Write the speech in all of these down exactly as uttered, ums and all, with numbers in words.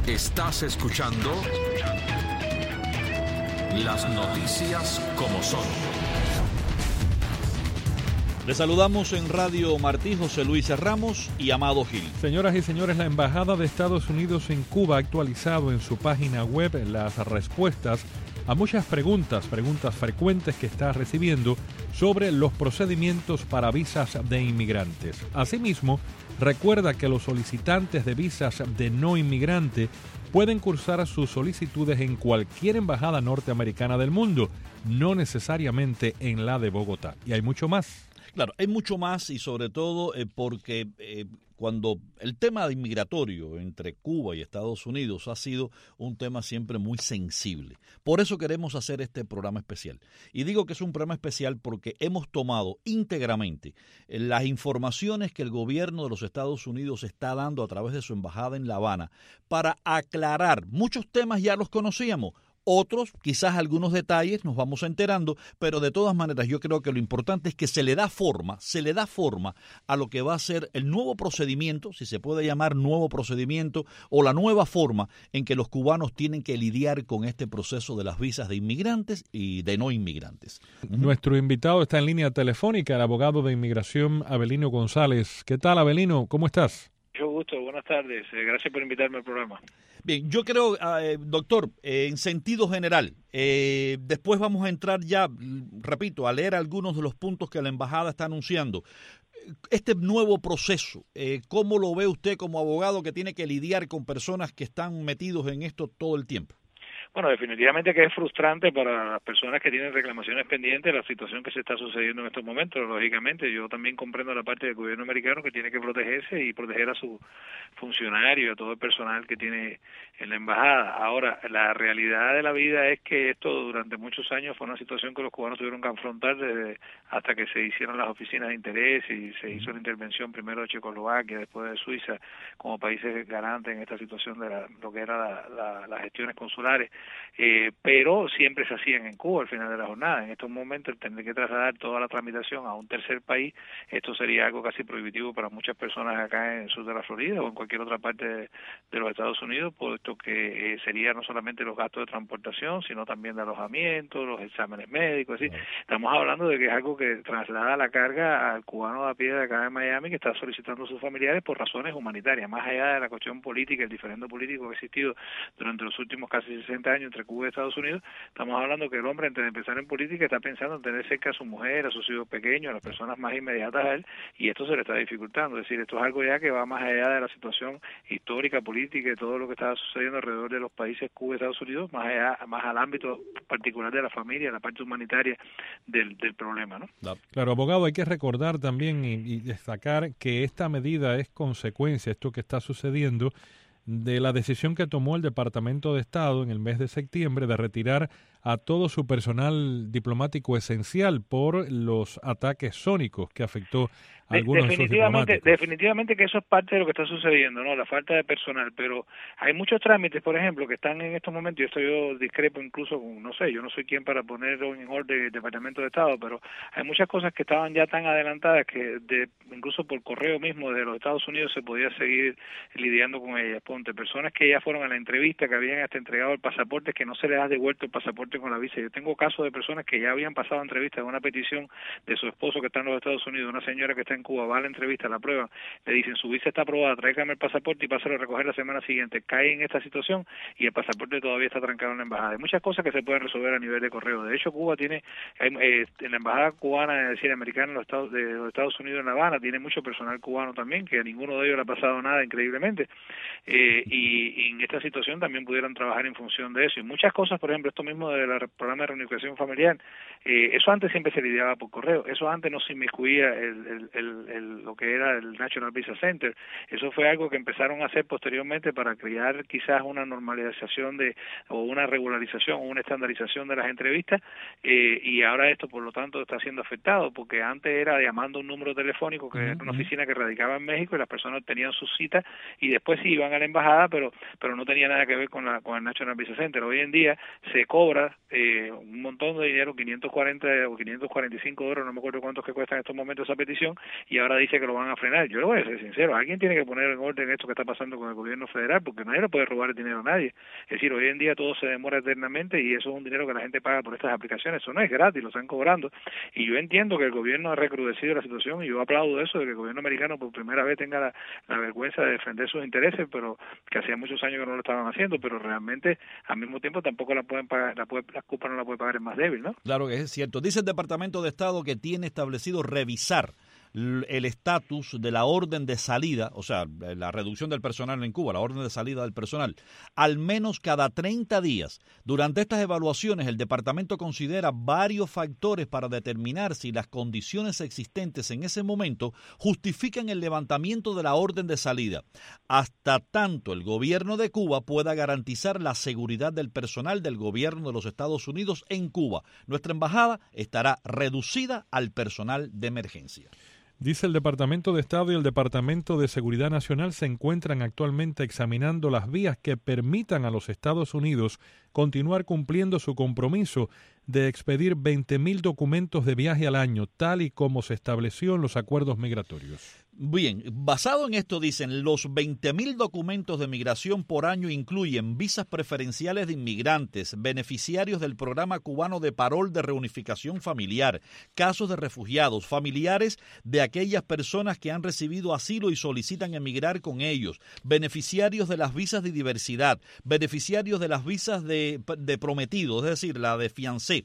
Estás escuchando Las Noticias como son. Les saludamos en Radio Martí, José Luis Ramos y Amado Gil. Señoras y señores, la Embajada de Estados Unidos en Cuba ha actualizado en su página web las respuestas a muchas preguntas, preguntas frecuentes que está recibiendo sobre los procedimientos para visas de inmigrantes. Asimismo, recuerda que los solicitantes de visas de no inmigrante pueden cursar sus solicitudes en cualquier embajada norteamericana del mundo, no necesariamente en la de Bogotá. Y hay mucho más. Claro, hay mucho más y sobre todo eh, porque eh, cuando el tema inmigratorio entre Cuba y Estados Unidos ha sido un tema siempre muy sensible. Por eso queremos hacer este programa especial. Y digo que es un programa especial porque hemos tomado íntegramente las informaciones que el gobierno de los Estados Unidos está dando a través de su embajada en La Habana para aclarar. Muchos temas ya los conocíamos. Otros, quizás algunos detalles, nos vamos enterando, pero de todas maneras yo creo que lo importante es que se le da forma, se le da forma a lo que va a ser el nuevo procedimiento, si se puede llamar nuevo procedimiento, o la nueva forma en que los cubanos tienen que lidiar con este proceso de las visas de inmigrantes y de no inmigrantes. Nuestro invitado está en línea telefónica, el abogado de inmigración Avelino González. ¿Qué tal, Avelino? ¿Cómo estás? Mucho gusto, buenas tardes. Eh, gracias por invitarme al programa. Bien, yo creo, eh, doctor, eh, en sentido general, eh, después vamos a entrar ya, repito, a leer algunos de los puntos que la embajada está anunciando. Este nuevo proceso, eh, ¿cómo lo ve usted como abogado que tiene que lidiar con personas que están metidos en esto todo el tiempo? Bueno, definitivamente que es frustrante para las personas que tienen reclamaciones pendientes la situación que se está sucediendo en estos momentos. Lógicamente, yo también comprendo la parte del gobierno americano que tiene que protegerse y proteger a sus funcionarios y a todo el personal que tiene en la embajada. Ahora, la realidad de la vida es que esto durante muchos años fue una situación que los cubanos tuvieron que afrontar desde hasta que se hicieron las oficinas de interés y se hizo la intervención primero de Checoslovaquia, después de Suiza, como países garantes en esta situación de la, lo que era la, la, las gestiones consulares. Eh, pero siempre se hacían en Cuba al final de la jornada. En estos momentos el tener que trasladar toda la tramitación a un tercer país, esto sería algo casi prohibitivo para muchas personas acá en el sur de la Florida o en cualquier otra parte de, de los Estados Unidos, puesto que eh, sería no solamente los gastos de transportación, sino también de alojamiento, los exámenes médicos. Es decir, estamos hablando de que es algo que traslada la carga al cubano de a pie de acá de Miami que está solicitando a sus familiares por razones humanitarias, más allá de la cuestión política, el diferendo político que ha existido durante los últimos casi sesenta años entre Cuba y Estados Unidos. Estamos hablando que el hombre, antes de empezar en política, está pensando en tener cerca a su mujer, a sus hijos pequeños, a las personas más inmediatas a él, y esto se le está dificultando. Es decir, esto es algo ya que va más allá de la situación histórica, política y todo lo que está sucediendo alrededor de los países Cuba y Estados Unidos, más allá, más al ámbito particular de la familia, la parte humanitaria del, del problema, ¿no? Claro, abogado, hay que recordar también y, y destacar que esta medida es consecuencia, esto que está sucediendo, de la decisión que tomó el Departamento de Estado en el mes de septiembre de retirar a todo su personal diplomático esencial por los ataques sónicos que afectó a algunos de sus diplomáticos. Definitivamente que eso es parte de lo que está sucediendo, ¿no? La falta de personal, pero hay muchos trámites, por ejemplo, que están en estos momentos, yo estoy yo discrepo incluso con, no sé, yo no soy quien para ponerlo en orden el Departamento de Estado, pero hay muchas cosas que estaban ya tan adelantadas que de, incluso por correo mismo de los Estados Unidos se podía seguir lidiando con ellas. Ponte, personas que ya fueron a la entrevista, que habían hasta entregado el pasaporte, que no se les ha devuelto el pasaporte con la visa. Yo tengo casos de personas que ya habían pasado entrevista de una petición de su esposo que está en los Estados Unidos, una señora que está en Cuba, va a la entrevista, la prueba, le dicen su visa está aprobada, tráigame el pasaporte y pásalo a recoger la semana siguiente. Cae en esta situación y el pasaporte todavía está trancado en la embajada. Hay muchas cosas que se pueden resolver a nivel de correo. De hecho, Cuba tiene, eh, en la embajada cubana, es decir, americana en los Estados, de los Estados Unidos en La Habana, tiene mucho personal cubano también, que a ninguno de ellos le ha pasado nada increíblemente. Eh, y, y en esta situación también pudieran trabajar en función de eso. Y muchas cosas, por ejemplo, esto mismo del programa de reunificación familiar, eh, eso antes siempre se lidiaba por correo, eso antes no se inmiscuía el, el, el, el, lo que era el National Visa Center, eso fue algo que empezaron a hacer posteriormente para crear quizás una normalización de o una regularización o una estandarización de las entrevistas, eh, y ahora esto por lo tanto está siendo afectado, porque antes era llamando un número telefónico que uh-huh. era una oficina que radicaba en México y las personas tenían sus citas y después sí iban a la embajada, pero pero no tenía nada que ver con la con el National Visa Center. Hoy en día se cobra eh, un montón de dinero, quinientos cuarenta o quinientos cuarenta y cinco dólares, no me acuerdo cuántos que cuesta en estos momentos esa petición, y ahora dice que lo van a frenar. Yo le voy a ser sincero, alguien tiene que poner en orden esto que está pasando con el gobierno federal, porque nadie le puede robar el dinero a nadie. Es decir, hoy en día todo se demora eternamente y eso es un dinero que la gente paga por estas aplicaciones. Eso no es gratis, lo están cobrando. Y yo entiendo que el gobierno ha recrudecido la situación y yo aplaudo eso de que el gobierno americano por primera vez tenga la, la vergüenza de defender sus intereses, pero que hacía muchos años que no lo estaban haciendo, pero realmente al mismo tiempo tampoco la pueden pagar, la, puede, la culpa no la puede pagar el más débil, ¿no? Claro que es cierto. Dice el Departamento de Estado que tiene establecido revisar el estatus de la orden de salida, o sea, la reducción del personal en Cuba, la orden de salida del personal, al menos cada treinta días. Durante estas evaluaciones, el departamento considera varios factores para determinar si las condiciones existentes en ese momento justifican el levantamiento de la orden de salida, hasta tanto el gobierno de Cuba pueda garantizar la seguridad del personal del gobierno de los Estados Unidos en Cuba. Nuestra embajada estará reducida al personal de emergencia. Dice el Departamento de Estado y el Departamento de Seguridad Nacional se encuentran actualmente examinando las vías que permitan a los Estados Unidos continuar cumpliendo su compromiso de expedir veinte mil documentos de viaje al año, tal y como se estableció en los acuerdos migratorios. Bien, basado en esto dicen, los veinte mil documentos de migración por año incluyen visas preferenciales de inmigrantes, beneficiarios del programa cubano de parol de reunificación familiar, casos de refugiados, familiares de aquellas personas que han recibido asilo y solicitan emigrar con ellos, beneficiarios de las visas de diversidad, beneficiarios de las visas de, de prometidos, es decir, la de fiancé,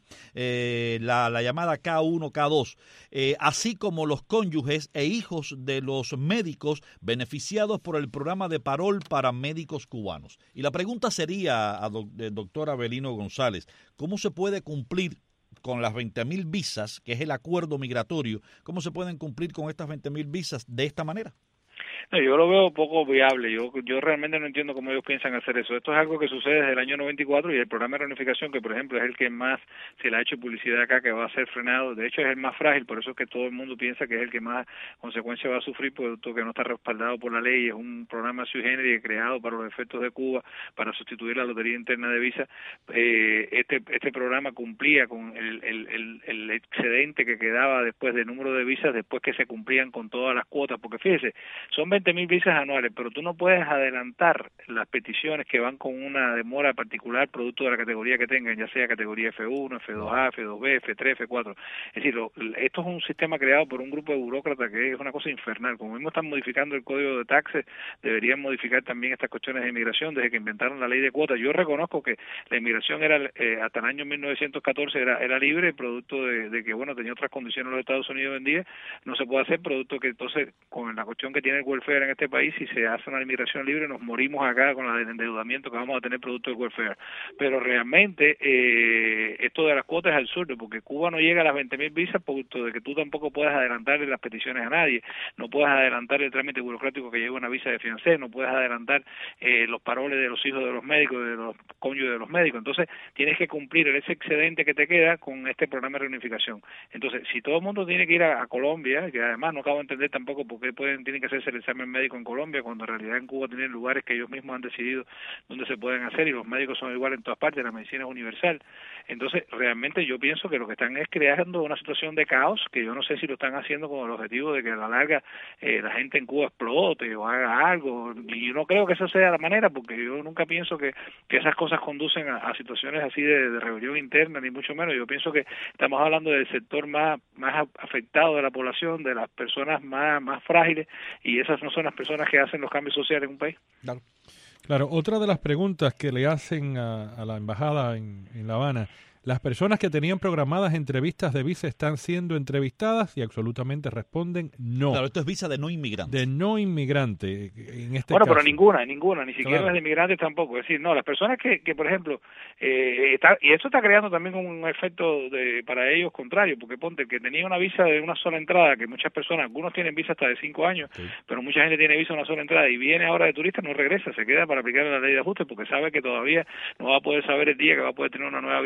eh, la, la llamada K uno, K dos, eh, así como los cónyuges e hijos de los médicos beneficiados por el programa de parol para médicos cubanos. Y la pregunta sería a do, doctor Avelino González, ¿cómo se puede cumplir con las veinte mil visas, que es el acuerdo migratorio, cómo se pueden cumplir con estas veinte mil visas de esta manera? No, yo lo veo poco viable. Yo yo realmente no entiendo cómo ellos piensan hacer eso. Esto es algo que sucede desde el año noventa y cuatro y el programa de reunificación, que por ejemplo es el que más se le ha hecho publicidad acá, que va a ser frenado. De hecho es el más frágil, por eso es que todo el mundo piensa que es el que más consecuencias va a sufrir, porque no está respaldado por la ley. Es un programa sui generis creado para los efectos de Cuba, para sustituir la lotería interna de visa. Eh, este este programa cumplía con el, el, el, el excedente que quedaba después del número de visas, después que se cumplían con todas las cuotas, porque fíjese, son veinte mil visas anuales, pero tú no puedes adelantar las peticiones que van con una demora particular producto de la categoría que tengan, ya sea categoría F uno, F dos A, F dos B, F tres, F cuatro. Es decir, lo, esto es un sistema creado por un grupo de burócratas que es una cosa infernal. Como mismo están modificando el código de taxes, deberían modificar también estas cuestiones de inmigración desde que inventaron la ley de cuotas. Yo reconozco que la inmigración era eh, hasta el año mil novecientos catorce era, era libre, producto de, de que, bueno, tenía otras condiciones en los Estados Unidos hoy en día. No se puede hacer, producto que entonces, con la cuestión que tiene el welfare en este país, si se hace una inmigración libre, nos morimos acá con el endeudamiento que vamos a tener producto del welfare. Pero realmente eh, esto de las cuotas es absurdo, porque Cuba no llega a las veinte mil visas, producto de que tú tampoco puedes adelantarle las peticiones a nadie, no puedes adelantar el trámite burocrático que lleva una visa de fiancé, no puedes adelantar eh, los paroles de los hijos de los médicos, de los cónyuges de los médicos. Entonces tienes que cumplir ese excedente que te queda con este programa de reunificación. Entonces, si todo el mundo tiene que ir a, a Colombia, que además no acabo de entender tampoco por qué pueden, tienen que hacerse el examen médico en Colombia, cuando en realidad en Cuba tienen lugares que ellos mismos han decidido dónde se pueden hacer y los médicos son iguales en todas partes, la medicina es universal. Entonces, realmente yo pienso que lo que están es creando una situación de caos, que yo no sé si lo están haciendo con el objetivo de que a la larga eh, la gente en Cuba explote o haga algo, y yo no creo que esa sea la manera, porque yo nunca pienso que, que esas cosas conducen a, a situaciones así de, de rebelión interna, ni mucho menos. Yo pienso que estamos hablando del sector más, más afectado de la población, de las personas más, más frágiles, y esas no son las personas que hacen los cambios sociales en un país. Claro. Claro, otra de las preguntas que le hacen a, a la embajada en, en La Habana, las personas que tenían programadas entrevistas de visa están siendo entrevistadas y absolutamente responden no. Claro, esto es visa de no inmigrante. De no inmigrante, en este bueno, caso. pero ninguna, ninguna, ni siquiera Claro. las de inmigrantes tampoco. Es decir, no, las personas que, que por ejemplo, eh, está, y esto está creando también un efecto de, para ellos contrario, porque ponte que tenía una visa de una sola entrada, que muchas personas, algunos tienen visa hasta de cinco años, sí. pero mucha gente tiene visa de una sola entrada y viene ahora de turista, no regresa, se queda para aplicar la ley de ajuste porque sabe que todavía no va a poder saber el día que va a poder tener una nueva visa de turista.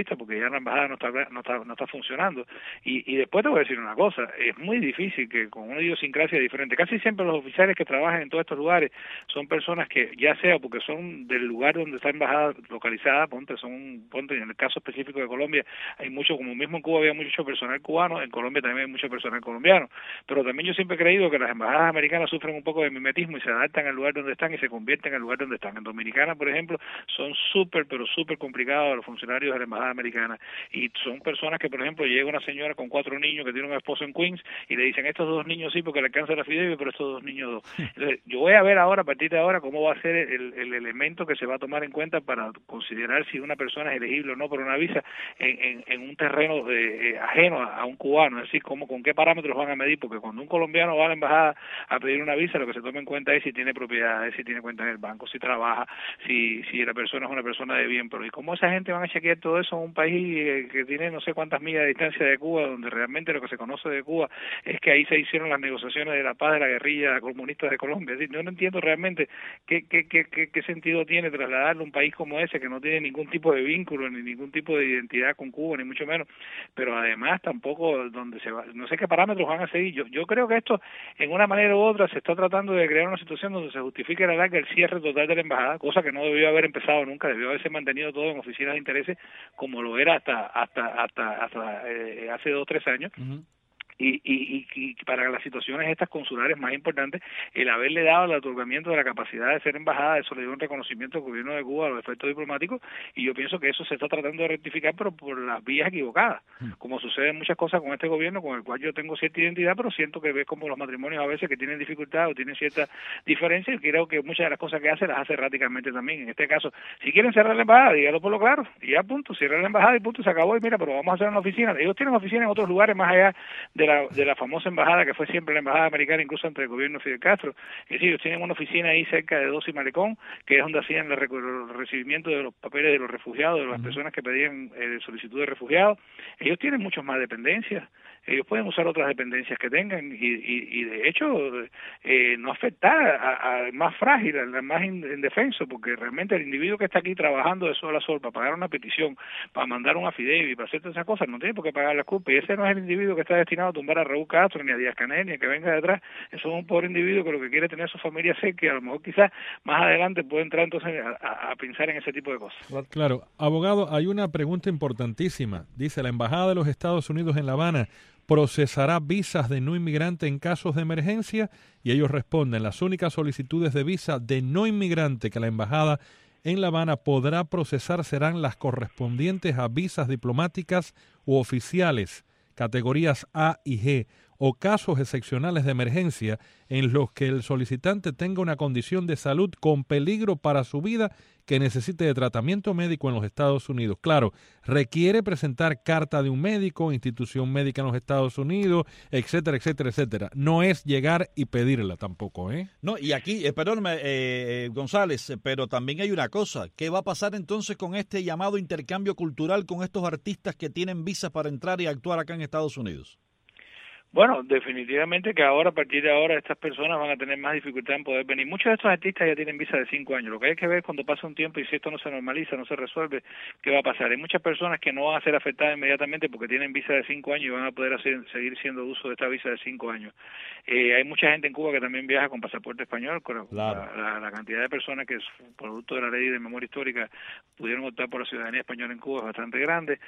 vista porque ya la embajada no está no está, no está funcionando. Y, y después te voy a decir una cosa, es muy difícil que con una idiosincrasia diferente, casi siempre los oficiales que trabajan en todos estos lugares son personas que ya sea porque son del lugar donde está embajada localizada, ponte, son, ponte en el caso específico de Colombia, hay mucho, como mismo en Cuba había mucho personal cubano, en Colombia también hay mucho personal colombiano, pero también yo siempre he creído que las embajadas americanas sufren un poco de mimetismo y se adaptan al lugar donde están y se convierten en el lugar donde están. En Dominicana, por ejemplo, son súper, pero súper complicados los funcionarios de la embajada americana y son personas que, por ejemplo, llega una señora con cuatro niños que tiene un esposo en Queens y le dicen, estos dos niños sí porque le alcanza la fidelidad, pero estos dos niños dos. Entonces, yo voy a ver ahora, a partir de ahora, cómo va a ser el, el elemento que se va a tomar en cuenta para considerar si una persona es elegible o no por una visa en, en, en un terreno de, eh, ajeno a, a un cubano, es decir, cómo, con qué parámetros van a medir, porque cuando un colombiano va a la embajada a pedir una visa, lo que se toma en cuenta es si tiene propiedades, si tiene cuenta en el banco, si trabaja, si si la persona es una persona de bien, pero ¿y cómo esa gente van a chequear todo eso en un país eh, que tiene no sé cuántas millas de distancia de Cuba, donde realmente lo que se conoce de Cuba es que ahí se hicieron las negociaciones de la paz de la guerrilla comunista de Colombia? Es decir, yo no entiendo realmente qué, qué, qué, qué, qué sentido tiene trasladarle a un país como ese que no tiene ningún tipo de vínculo ni ningún tipo de identidad con Cuba, ni mucho menos, pero además tampoco donde se va, no sé qué parámetros van a seguir. Yo, yo creo que esto, en una manera u otra, se está tratando de crear una situación donde se justifique la larga el cierre total de la embajada, cosa que no debió haber empezado nunca, debió haberse mantenido todo en oficinas de intereses como lo era hasta hasta hasta hasta eh, hace dos o tres años. Uh-huh. Y, y, y para las situaciones estas consulares más importantes, el haberle dado el otorgamiento de la capacidad de ser embajada, eso le dio un reconocimiento al gobierno de Cuba a los efectos diplomáticos, y yo pienso que eso se está tratando de rectificar, pero por las vías equivocadas, como sucede en muchas cosas con este gobierno, con el cual yo tengo cierta identidad, pero siento que ves como los matrimonios a veces que tienen dificultad o tienen cierta diferencia, y creo que muchas de las cosas que hace las hace erráticamente también. En este caso, si quieren cerrar la embajada, dígalo por lo claro, y ya punto, cierran la embajada y punto, se acabó, y mira, pero vamos a hacer una oficina. Ellos tienen oficinas en otros lugares más allá de la, de la famosa embajada que fue siempre la embajada americana, incluso entre el gobierno de Fidel Castro. Es decir, ellos tienen una oficina ahí cerca de Doce y Malecón, que es donde hacían el recibimiento de los papeles de los refugiados, de las uh-huh. personas que pedían eh, solicitud de refugiados. Ellos tienen muchas más dependencias. Ellos pueden usar otras dependencias que tengan y, y, y de hecho eh, no afectar al más frágil, al más indefenso, porque realmente el individuo que está aquí trabajando de sol a sol para pagar una petición, para mandar un affidavit, para hacer todas esas cosas, no tiene por qué pagar la culpa, y ese no es el individuo que está destinado a tumbar a Raúl Castro, ni a Díaz Canel, ni a que venga detrás. Eso es un pobre individuo que lo que quiere es tener su familia cerca y a lo mejor quizás más adelante puede entrar entonces a, a, a pensar en ese tipo de cosas. Claro, abogado, hay una pregunta importantísima. Dice, la Embajada de los Estados Unidos en La Habana procesará visas de no inmigrante en casos de emergencia, y ellos responden, las únicas solicitudes de visa de no inmigrante que la Embajada en La Habana podrá procesar serán las correspondientes a visas diplomáticas u oficiales, categorías A y G, o casos excepcionales de emergencia en los que el solicitante tenga una condición de salud con peligro para su vida que necesite de tratamiento médico en los Estados Unidos. Claro, requiere presentar carta de un médico, institución médica en los Estados Unidos, etcétera, etcétera, etcétera. No es llegar y pedirla tampoco, ¿eh? No, y aquí, eh, perdóname, eh, González, pero también hay una cosa. ¿Qué va a pasar entonces con este llamado intercambio cultural con estos artistas que tienen visas para entrar y actuar acá en Estados Unidos? Bueno, definitivamente que ahora, a partir de ahora, estas personas van a tener más dificultad en poder venir. Muchos de estos artistas ya tienen visa de cinco años. Lo que hay que ver cuando pasa un tiempo y si esto no se normaliza, no se resuelve, ¿qué va a pasar? Hay muchas personas que no van a ser afectadas inmediatamente porque tienen visa de cinco años y van a poder hacer, seguir siendo uso de esta visa de cinco años. Eh, hay mucha gente en Cuba que también viaja con pasaporte español. Con claro. la, la, la cantidad de personas que, producto de la ley de memoria histórica, pudieron optar por la ciudadanía española en Cuba es bastante grande.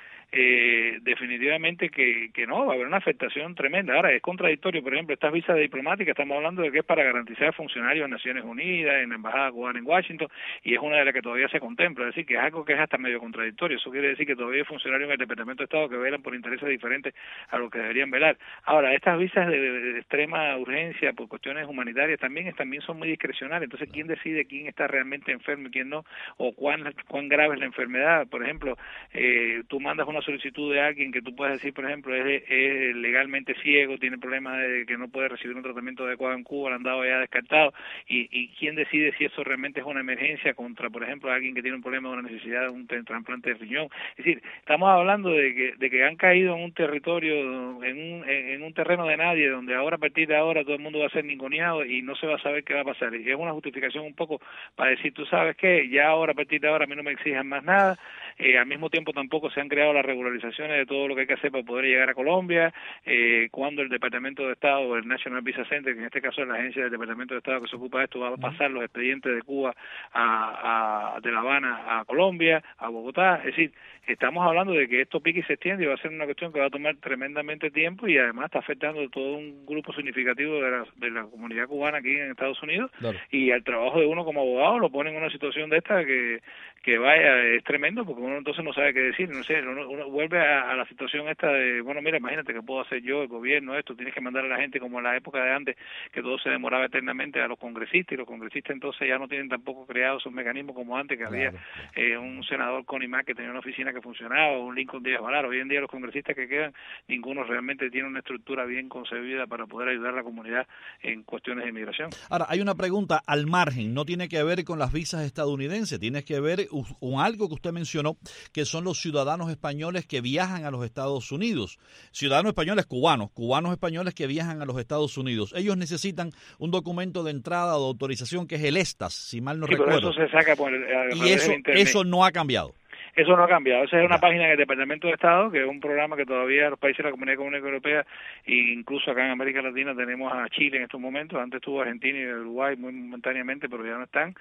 Eh, definitivamente que, que no, va a haber una afectación tremenda. Ahora, es contradictorio, por ejemplo, estas visas diplomáticas, estamos hablando de que es para garantizar funcionarios en Naciones Unidas, en la Embajada Cubana en Washington, y es una de las que todavía se contempla, es decir, que es algo que es hasta medio contradictorio. Eso quiere decir que todavía hay funcionarios en el Departamento de Estado que velan por intereses diferentes a los que deberían velar. Ahora, estas visas de, de extrema urgencia por cuestiones humanitarias también, también son muy discrecionales, entonces, ¿quién decide quién está realmente enfermo y quién no? O cuán, cuán grave es la enfermedad. Por ejemplo, eh, tú mandas una solicitud de alguien que tú puedes decir, por ejemplo, es, es legalmente ciego, tiene problemas de que no puede recibir un tratamiento adecuado en Cuba, lo han dado ya descartado, y, y quién decide si eso realmente es una emergencia contra, por ejemplo, alguien que tiene un problema de una necesidad de un trasplante de riñón. Es decir, estamos hablando de que de que han caído en un territorio, en un, en, en un terreno de nadie, donde ahora, a partir de ahora, todo el mundo va a ser ninguneado y no se va a saber qué va a pasar. Y es una justificación un poco para decir, tú sabes qué, ya ahora, a partir de ahora, a mí no me exijan más nada, eh, al mismo tiempo tampoco se han creado las regularizaciones de todo lo que hay que hacer para poder llegar a Colombia, eh, cuando el Departamento de Estado, o el National Visa Center, que en este caso es la agencia del Departamento de Estado que se ocupa de esto, va a pasar los expedientes de Cuba a, a de La Habana a Colombia, a Bogotá. Es decir, estamos hablando de que esto pique y se extiende y va a ser una cuestión que va a tomar tremendamente tiempo y además está afectando a todo un grupo significativo de la, de la comunidad cubana aquí en Estados Unidos, claro. Y al trabajo de uno como abogado lo pone en una situación de esta que, que vaya, es tremendo, porque uno entonces no sabe qué decir, no sé, uno, uno vuelve a, a la situación esta de, bueno, mira, imagínate que puedo hacer yo, el gobierno, esto, tienes que mandar a la gente como en la época de antes, que todo se demoraba eternamente a los congresistas, y los congresistas entonces ya no tienen tampoco creados esos mecanismos como antes, que claro. había eh, un senador Connie Mack que tenía una oficina que funcionaba, un Lincoln Díaz Valar. Hoy en día los congresistas que quedan, ninguno realmente tiene una estructura bien concebida para poder ayudar a la comunidad en cuestiones de inmigración. Ahora, hay una pregunta al margen, no tiene que ver con las visas estadounidenses, tiene que ver con algo que usted mencionó, que son los ciudadanos españoles que viajan a los Estados Unidos. Ciudadanos españoles cubanos, cubanos españoles que viajan a los Estados Unidos. Ellos necesitan un documento de entrada o de autorización que es el ESTAS, si mal no sí, recuerdo. Pero eso se saca por el, y eso, eso no ha cambiado. Eso no ha cambiado. Esa es una página del Departamento de Estado, que es un programa que todavía los países de la Comunidad Económica Europea, e incluso acá en América Latina tenemos a Chile en estos momentos. Antes estuvo Argentina y Uruguay muy momentáneamente, pero ya no están.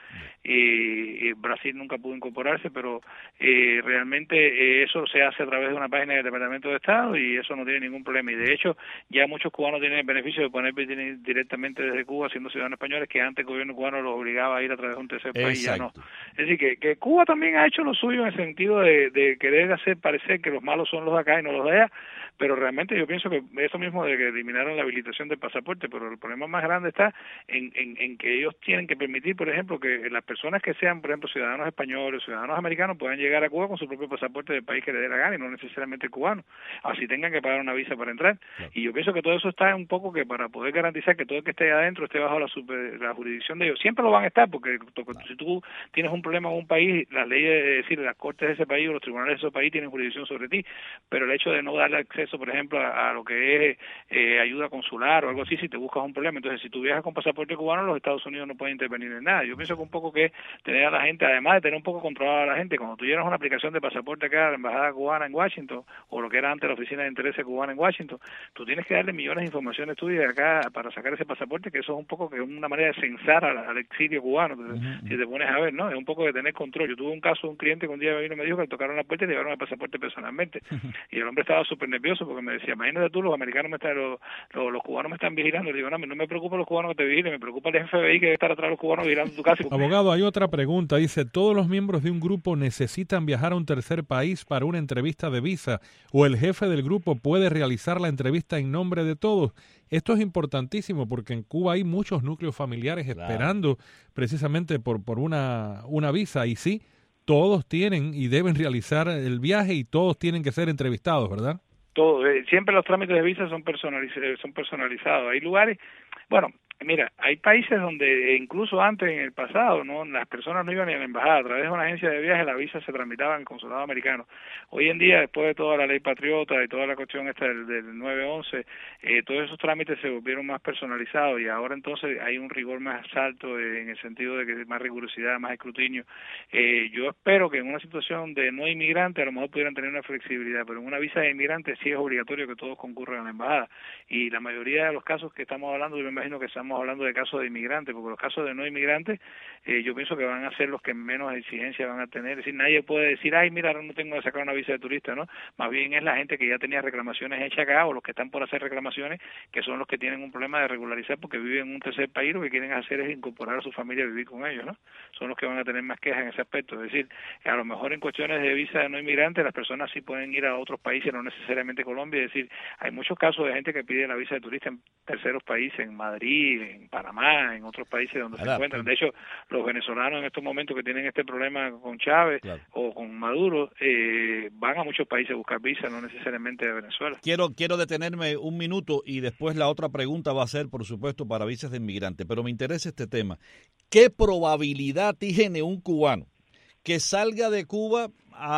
Y, y Brasil nunca pudo incorporarse, pero eh, realmente eh, eso se hace a través de una página del Departamento de Estado y eso no tiene ningún problema. Y de hecho, ya muchos cubanos tienen el beneficio de poner directamente desde Cuba, siendo ciudadanos españoles, que antes el gobierno cubano los obligaba a ir a través de un tercer país. Ya no. Es decir, que, que Cuba también ha hecho lo suyo en el sentido De, de querer hacer parecer que los malos son los de acá y no los de allá, pero realmente yo pienso que eso mismo de que eliminaron la habilitación del pasaporte, pero el problema más grande está en, en, en que ellos tienen que permitir, por ejemplo, que las personas que sean, por ejemplo, ciudadanos españoles, ciudadanos americanos, puedan llegar a Cuba con su propio pasaporte del país que les dé la gana y no necesariamente cubano, así tengan que pagar una visa para entrar. Claro. Y yo pienso que todo eso está un poco que para poder garantizar que todo el que esté adentro esté bajo la, super, la jurisdicción de ellos. Siempre lo van a estar, porque claro. si tú tienes un problema en un país, las leyes, es decir, las cortes de ese país o los tribunales de ese país tienen jurisdicción sobre ti, pero el hecho de no darle acceso, por ejemplo, a, a lo que es eh, ayuda consular o algo así, si te buscas un problema, entonces si tú viajas con pasaporte cubano, los Estados Unidos no pueden intervenir en nada. Yo pienso que un poco que tener a la gente, además de tener un poco controlada a la gente, cuando tú llenas una aplicación de pasaporte acá a la embajada cubana en Washington, o lo que era antes la oficina de intereses cubana en Washington, tú tienes que darle millones de informaciones tuyas de acá para sacar ese pasaporte, que eso es un poco que es una manera de censar al, al exilio cubano. Entonces, uh-huh. si te pones a ver, ¿no? Es un poco de tener control. Yo tuve un caso de un cliente que un día vino y me dijo que le tocaron la puerta y le llevaron el pasaporte personalmente. Y el hombre estaba súper nervioso porque me decía, imagínate tú, los americanos me están, los, los, los cubanos me están vigilando. Le digo, no, no me preocupa los cubanos que te vigilen, me preocupa el F B I que debe estar atrás de los cubanos vigilando tu casa. Abogado, hay otra pregunta. Dice, ¿todos los miembros de un grupo necesitan viajar a un tercer país para una entrevista de visa o el jefe del grupo puede realizar la entrevista en nombre de todos? Esto es importantísimo porque en Cuba hay muchos núcleos familiares claro. esperando precisamente por, por una, una visa y sí, todos tienen y deben realizar el viaje y todos tienen que ser entrevistados, ¿verdad? Todo, eh, siempre los trámites de visa son personalizados, son personalizados. Hay lugares, bueno, mira, hay países donde incluso antes en el pasado, no, las personas no iban ni a la embajada, a través de una agencia de viaje la visa se tramitaba en el consulado americano. Hoy en día, después de toda la ley patriota y toda la cuestión esta del, del nueve once, eh, todos esos trámites se volvieron más personalizados y ahora entonces hay un rigor más alto eh, en el sentido de que hay más rigurosidad, más escrutinio. Eh, yo espero que en una situación de no inmigrante a lo mejor pudieran tener una flexibilidad, pero en una visa de inmigrante sí es obligatorio que todos concurran a la embajada y la mayoría de los casos que estamos hablando, yo me imagino que estamos hablando de casos de inmigrantes, porque los casos de no inmigrantes eh, yo pienso que van a ser los que menos exigencia van a tener. Es decir, nadie puede decir, ay, mira, no tengo que sacar una visa de turista, ¿no? Más bien es la gente que ya tenía reclamaciones hechas acá o los que están por hacer reclamaciones, que son los que tienen un problema de regularizar porque viven en un tercer país, lo que quieren hacer es incorporar a su familia a vivir con ellos, ¿no? Son los que van a tener más quejas en ese aspecto. Es decir, a lo mejor en cuestiones de visa de no inmigrantes las personas sí pueden ir a otros países, no necesariamente Colombia. Es decir, hay muchos casos de gente que pide la visa de turista en terceros países, en Madrid, en Panamá, en otros países donde claro, se encuentran. De hecho, los venezolanos en estos momentos que tienen este problema con Chávez claro. o con Maduro, eh, van a muchos países a buscar visa, no necesariamente a Venezuela. Quiero quiero detenerme un minuto y después la otra pregunta va a ser, por supuesto, para visas de inmigrante, pero me interesa este tema. ¿Qué probabilidad tiene un cubano que salga de Cuba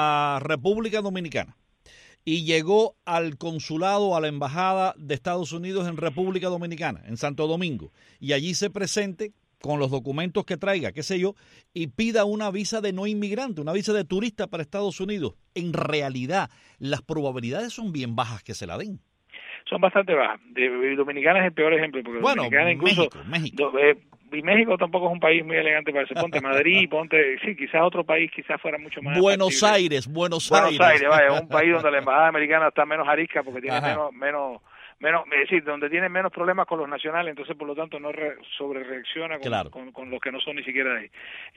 a República Dominicana y llegó al consulado, a la embajada de Estados Unidos en República Dominicana, en Santo Domingo, y allí se presente con los documentos que traiga, qué sé yo, y pida una visa de no inmigrante, una visa de turista para Estados Unidos. En realidad, las probabilidades son bien bajas que se la den. Son bastante bajas. De, Dominicana es el peor ejemplo, porque bueno, Dominicana incluso... México, México. Do, eh, y México tampoco es un país muy elegante para eso. Ponte Madrid, ponte, sí, quizás otro país, quizás fuera mucho más Buenos factible. Aires, Buenos, Buenos Aires. Aires, vaya, un país donde la embajada americana está menos arisca porque tiene Ajá. menos, menos, menos, es decir, donde tiene menos problemas con los nacionales, entonces por lo tanto no re, sobre reacciona con, claro. con, con los que no son ni siquiera de ahí.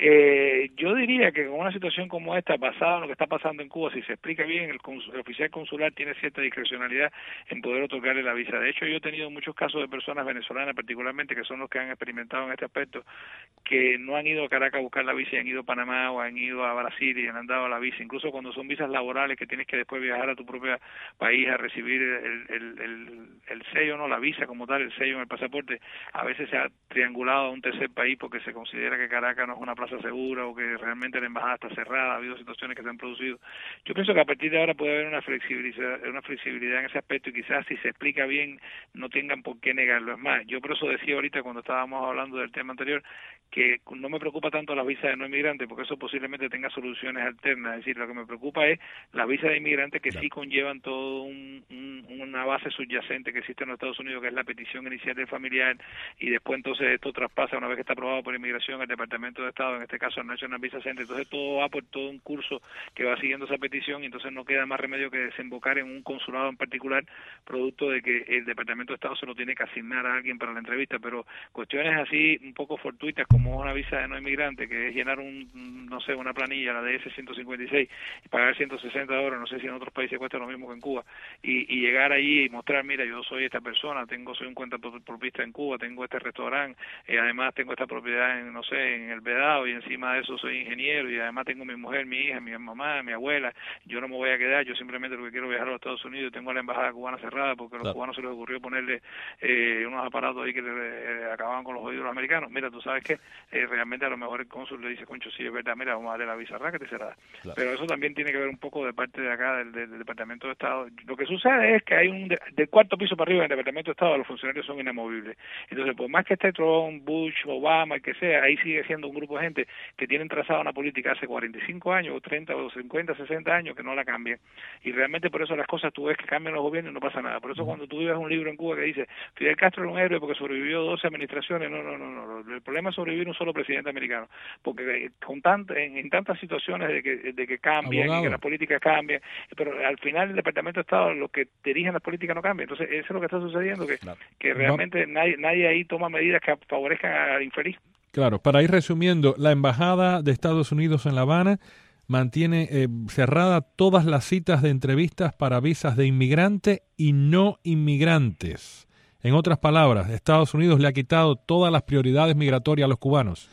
Eh, yo diría que con una situación como esta, basada en lo que está pasando en Cuba, si se explica bien, el, cons, el oficial consular tiene cierta discrecionalidad en poder otorgarle la visa. De hecho, yo he tenido muchos casos de personas venezolanas particularmente, que son los que han experimentado en este aspecto, que no han ido a Caracas a buscar la visa y han ido a Panamá o han ido a Brasil y han dado la visa, incluso cuando son visas laborales que tienes que después viajar a tu propio país a recibir el, el, el, el sello, no la visa como tal, el sello en el pasaporte, a veces se ha triangulado a un tercer país porque se considera que Caracas no es una plaza segura o que realmente la embajada está cerrada, ha habido situaciones que se han producido. Yo pienso que a partir de ahora puede haber una flexibilidad, una flexibilidad en ese aspecto y quizás si se explica bien no tengan por qué negarlo. Es más, yo por eso decía ahorita cuando estábamos hablando del tema anterior que no me preocupa tanto las visas de no inmigrantes porque eso posiblemente tenga soluciones alternas, es decir, lo que me preocupa es las visas de inmigrantes que claro. sí conllevan todo un, un, una base subyacente que existe en los Estados Unidos, que es la petición inicial del familiar, y después entonces esto traspasa una vez que está aprobado por inmigración el Departamento de Estado, en este caso el National Visa Center, entonces todo va por todo un curso que va siguiendo esa petición y entonces no queda más remedio que desembocar en un consulado en particular, producto de que el Departamento de Estado se lo tiene que asignar a alguien para la entrevista, pero cuestiones así un poco fortuitas como una visa de no inmigrante, que es llenar un, no sé, una planilla, la de ese ciento cincuenta y seis, y pagar ciento sesenta dólares, no sé si en otros países cuesta lo mismo que en Cuba, y, y llegar allí y mostrar, mira, yo soy esta persona, tengo soy un cuenta propista en Cuba, tengo este restaurante, eh, además tengo esta propiedad en, no sé, en el Vedado, y encima de eso soy ingeniero, y además tengo mi mujer, mi hija, mi mamá, mi abuela, yo no me voy a quedar, yo simplemente lo que quiero es viajar a los Estados Unidos, tengo la embajada cubana cerrada porque a los claro. cubanos se les ocurrió ponerle eh, unos aparatos ahí que le, eh, acababan con los oídos de los americanos. Mira, tú sabes que eh, realmente a lo mejor el cónsul le dice, concho, sí, es verdad, mira, vamos a darle la visa que te será. Claro. Pero eso también tiene que ver un poco de parte de acá, del, del, del Departamento de Estado. Lo que sucede es que hay un, de, del cuarto piso para arriba del Departamento de Estado, los funcionarios son inamovibles. Entonces, por más que esté Trump, Bush, Obama, el que sea, ahí sigue siendo un grupo de gente que tienen trazada una política hace cuarenta y cinco años, o treinta, o cincuenta, sesenta años, que no la cambian. Y realmente por eso las cosas tú ves que cambian los gobiernos y no pasa nada. Por eso cuando tú vives un libro en Cuba que dice, Fidel Castro era un héroe porque sobrevivió doce administraciones, no, no, no, no. El problema es sobrevivir un solo presidente americano. Porque con tant, en, en tantas situaciones de que, de que cambian Abogado. y que las políticas cambian, pero al final el Departamento de Estado, los que dirigen las políticas no cambian. Entonces eso es lo que está sucediendo, que, claro. que realmente nadie, nadie ahí toma medidas que favorezcan al infeliz. Claro, para ir resumiendo, la Embajada de Estados Unidos en La Habana mantiene eh, cerrada todas las citas de entrevistas para visas de inmigrante y no inmigrantes. En otras palabras, Estados Unidos le ha quitado todas las prioridades migratorias a los cubanos.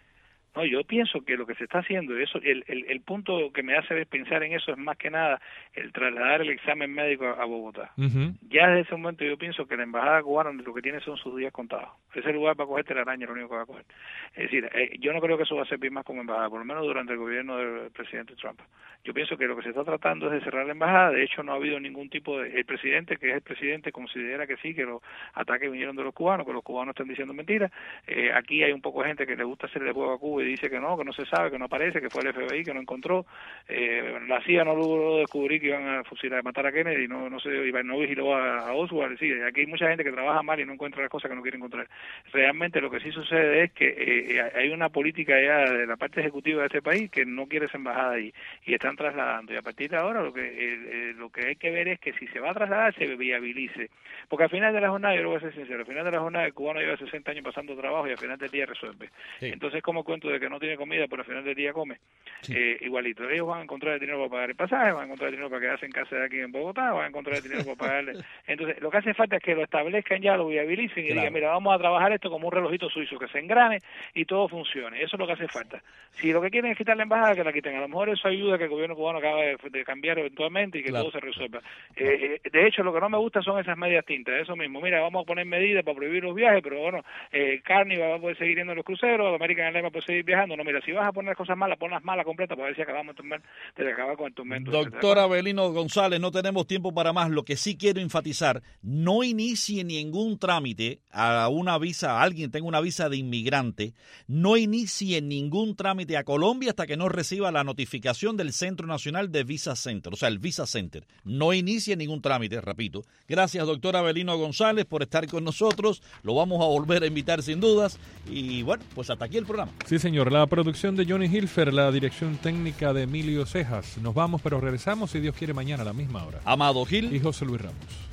No, yo pienso que lo que se está haciendo, eso, el, el, el punto que me hace pensar en eso es más que nada el trasladar el examen médico a, a Bogotá. Uh-huh. Ya desde ese momento yo pienso que la embajada cubana lo que tiene son sus días contados. Ese lugar va a cogerte la araña, lo único que va a coger. Es decir, eh, yo no creo que eso va a servir más como embajada, por lo menos durante el gobierno del presidente Trump. Yo pienso que lo que se está tratando es de cerrar la embajada. De hecho, no ha habido ningún tipo de... El presidente, que es el presidente, considera que sí, que los ataques vinieron de los cubanos, que los cubanos están diciendo mentiras. Eh, aquí hay un poco de gente que le gusta hacerle juego a Cuba y dice que no, que no se sabe, que no aparece, que fue el F B I, que no encontró. Eh, la C I A no logró descubrir que iban a fusilar, a matar a Kennedy, no no se no vigiló a, a Oswald. Sí, aquí hay mucha gente que trabaja mal y no encuentra las cosas que no quiere encontrar. Realmente lo que sí sucede es que eh, hay una política ya de la parte ejecutiva de este país que no quiere esa embajada ahí y están trasladando. Y a partir de ahora lo que eh, eh, lo que hay que ver es que si se va a trasladar se viabilice. Porque al final de la jornada, yo lo voy a ser sincero, al final de la jornada el cubano lleva sesenta años pasando trabajo y al final del día resuelve. Sí. Entonces, como cuento de que no tiene comida, pero al final del día come, sí. eh, igualito. Ellos van a encontrar el dinero para pagar el pasaje, van a encontrar el dinero para quedarse en casa de aquí en Bogotá, van a encontrar el dinero para pagarle. Entonces, lo que hace falta es que lo establezcan ya, lo viabilicen y claro. digan, mira, vamos a trabajar esto como un relojito suizo, que se engrane y todo funcione. Eso es lo que hace falta. Si lo que quieren es quitar la embajada, que la quiten. A lo mejor eso ayuda a que el gobierno cubano acaba de, de cambiar eventualmente y que claro. todo se resuelva. Eh, eh, de hecho, lo que no me gusta son esas medias tintas, eso mismo. Mira, vamos a poner medidas para prohibir los viajes, pero bueno, eh, Carnival va a poder seguir yendo a los cruceros, American Airlines va a poder seguir viajando. No, mira, si vas a poner cosas malas, pon las malas completa para ver si acabamos de, tormento, de acabar con el tormento. Doctor Avelino González, no tenemos tiempo para más. Lo que sí quiero enfatizar, no inicie ningún trámite a una visa, a alguien tenga una visa de inmigrante, no inicie ningún trámite a Colombia hasta que no reciba la notificación del Centro Nacional de Visa Center, o sea, el Visa Center. No inicie ningún trámite, repito. Gracias, doctor Avelino González, por estar con nosotros. Lo vamos a volver a invitar sin dudas. Y bueno, pues hasta aquí el programa. Sí, señor. La producción de Johnny Hilfer, la dirección técnica de Emilio Cejas. Nos vamos, pero regresamos, si Dios quiere, mañana a la misma hora. Amado Gil y José Luis Ramos.